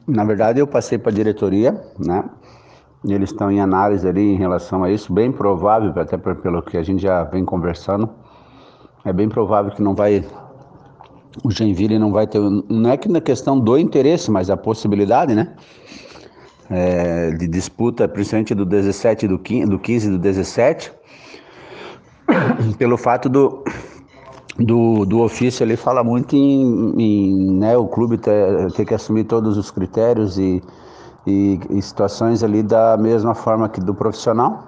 Na verdade, eu passei para a diretoria, né? E eles estão em análise ali em relação a isso. Bem provável, até pelo que a gente já vem conversando, é bem provável que não vai, o Joinville não vai ter, não é que na questão do interesse, mas a possibilidade, né? De disputa, principalmente do 17, do 15 e do 17, pelo fato do ofício ali fala muito né, o clube ter que assumir todos os critérios e situações ali da mesma forma que do profissional.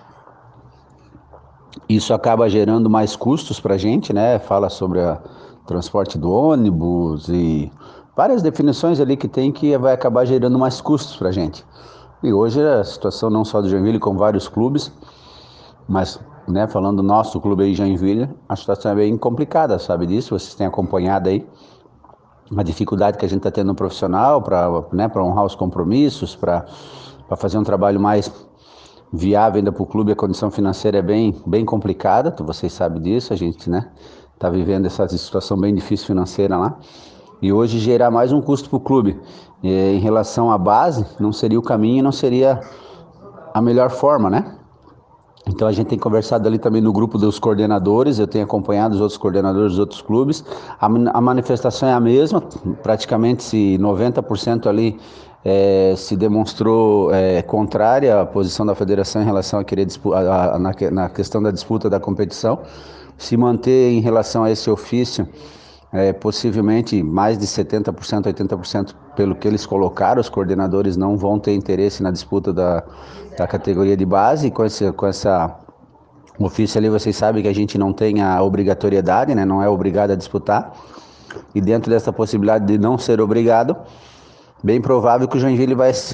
Isso acaba gerando mais custos para a gente, né? Fala sobre o transporte do ônibus e várias definições ali que tem que vai acabar gerando mais custos para a gente. E hoje a situação não só do Joinville, como vários clubes, mas, né, falando do nosso clube aí, Joinville, a situação é bem complicada, sabe disso? Vocês têm acompanhado aí a dificuldade que a gente está tendo no profissional para, né, para honrar os compromissos, para fazer um trabalho mais viável ainda para o clube. A condição financeira é bem complicada, vocês sabem disso, a gente, né, está vivendo essa situação bem difícil financeira lá. E hoje gerar mais um custo para o clube. Em relação à base, não seria o caminho, não seria a melhor forma, né? Então a gente tem conversado ali também no grupo dos coordenadores, eu tenho acompanhado os outros coordenadores dos outros clubes, a manifestação é a mesma, praticamente se 90% ali se demonstrou contrária à posição da federação em relação a querer na questão da disputa da competição, se manter em relação a esse ofício, possivelmente mais de 70%, 80% pelo que eles colocaram, os coordenadores não vão ter interesse na disputa da categoria de base. Com essa ofício ali, vocês sabem que a gente não tem a obrigatoriedade, né? Não é obrigado a disputar. E dentro dessa possibilidade de não ser obrigado, bem provável que o Joinville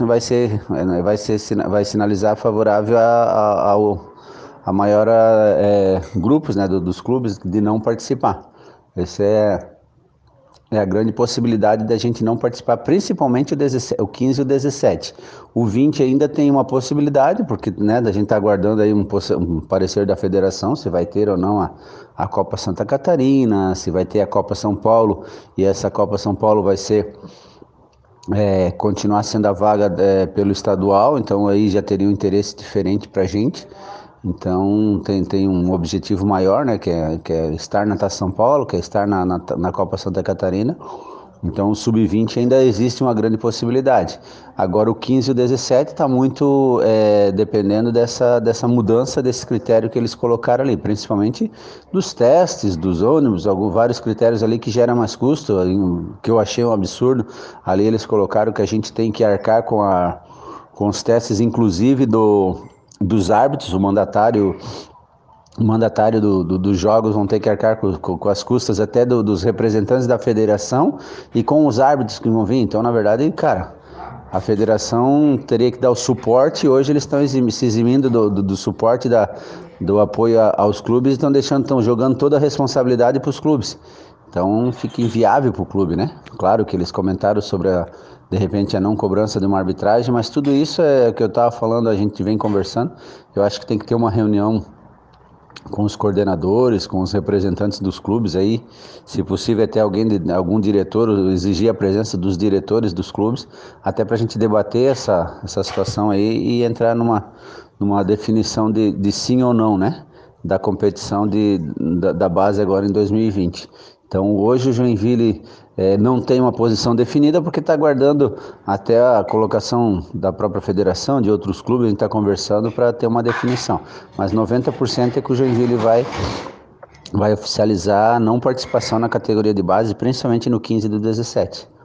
vai sinalizar favorável a maior grupos, né, dos clubes de não participar. Essa é a grande possibilidade da gente não participar, principalmente o 15 e o 17. O 20 ainda tem uma possibilidade, porque, né, a gente está aguardando aí um parecer da federação, se vai ter ou não a Copa Santa Catarina, se vai ter a Copa São Paulo, e essa Copa São Paulo vai ser continuar sendo a vaga pelo estadual, então aí já teria um interesse diferente para a gente. Então tem um objetivo maior, né, que é estar na Taça São Paulo, que é estar na Copa Santa Catarina. Então o Sub-20 ainda existe uma grande possibilidade. Agora o 15 e o 17 está muito dependendo dessa mudança desse critério que eles colocaram ali, principalmente dos testes, dos ônibus, vários critérios ali que geram mais custo, que eu achei um absurdo. Ali eles colocaram que a gente tem que arcar com os testes, inclusive dos árbitros, o mandatário dos jogos vão ter que arcar com as custas até dos representantes da federação e com os árbitros que vão vir. Então, na verdade, cara, a federação teria que dar o suporte. Hoje eles estão se eximindo do suporte, do apoio aos clubes, estão jogando toda a responsabilidade para os clubes. Então fica inviável para o clube, né? Claro que eles comentaram sobre de repente a não cobrança de uma arbitragem, mas tudo isso é o que eu estava falando, a gente vem conversando. Eu acho que tem que ter uma reunião com os coordenadores, com os representantes dos clubes aí, se possível até algum diretor, exigir a presença dos diretores dos clubes, até para a gente debater essa situação aí e entrar numa definição de sim ou não, né, da competição da base agora em 2020. Então hoje o Joinville não tem uma posição definida porque está aguardando até a colocação da própria federação, de outros clubes, a gente está conversando para ter uma definição. Mas 90% é que o Joinville vai oficializar a não participação na categoria de base, principalmente no 15 e do 17.